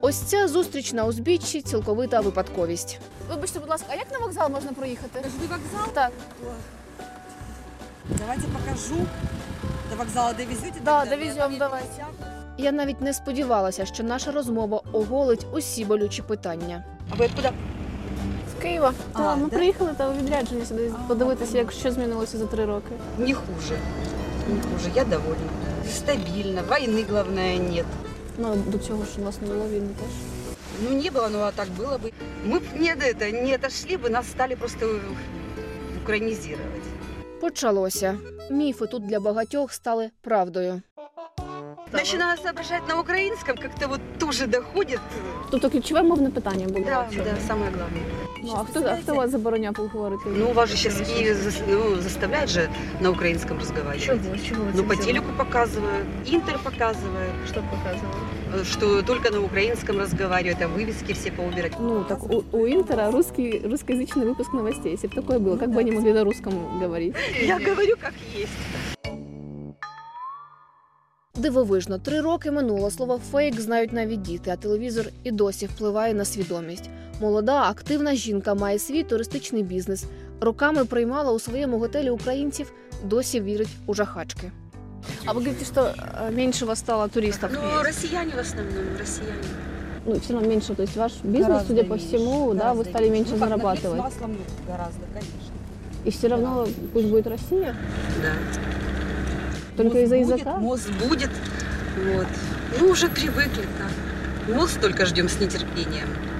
Ось ця зустріч на узбіччі – цілковита випадковість. Вибачте, будь ласка, а як на вокзал можна проїхати? Жди вокзал? Так. Давайте покажу. До вокзала довезете? Да, довезем, давайте. Я навіть не сподівалася, що наша розмова оголить усі болючі питання. А ви откуда? З Києва. Ми да? приїхали та у відрядження сюди подивитися, як що змінилося за 3 роки. Не хуже. Не хуже. Я довольна. Стабильно. Войны, главное, нет. Ну, до цього ж у нас не було війни теж. Ну, не было, ну а так было бы. Мы бы не отошли бы, нас стали просто украинизировать. Почалося. Міфи тут для багатьох стали правдою. Начинаю соображать на украинском, как-то вот тоже доходит. Тобто ключове мовне питання було? Да, самое главное. Ну, а хто вас забороняв говорити? Ну, у вас же сейчас Киев заставляют же на украинском разговаривать. Чого Ну, по телеку показывают, Интер показывает, Що показували? что только на украинском разговаривают, а вывески все поубирать. Ну, так у Интера русскоязычный выпуск новостей. Если бы такое было, как бы они могли на русском говорить? Я говорю, как есть. Дивовижно, 3 роки минуло, слово «фейк» знають навіть діти, а телевізор і досі впливає на свідомість. Молода, активна жінка має свій туристичний бізнес. Роками приймала у своєму готелі українців, досі вірить у жахачки. А ви говорите, що менше у вас стало туристів? Ну, россияне в основном, россияне. Ну, все равно меньше, то есть ваш бизнес, Гораздо судя по меньше, всему, да, вы стали меньше С зарабатывать. маслом гораздо, конечно. И все равно пусть будет Россия, Да. только Мост из-за будет, языка. Мост будет. Вот. Ну, уже привыкли так. Мост только ждем с нетерпением.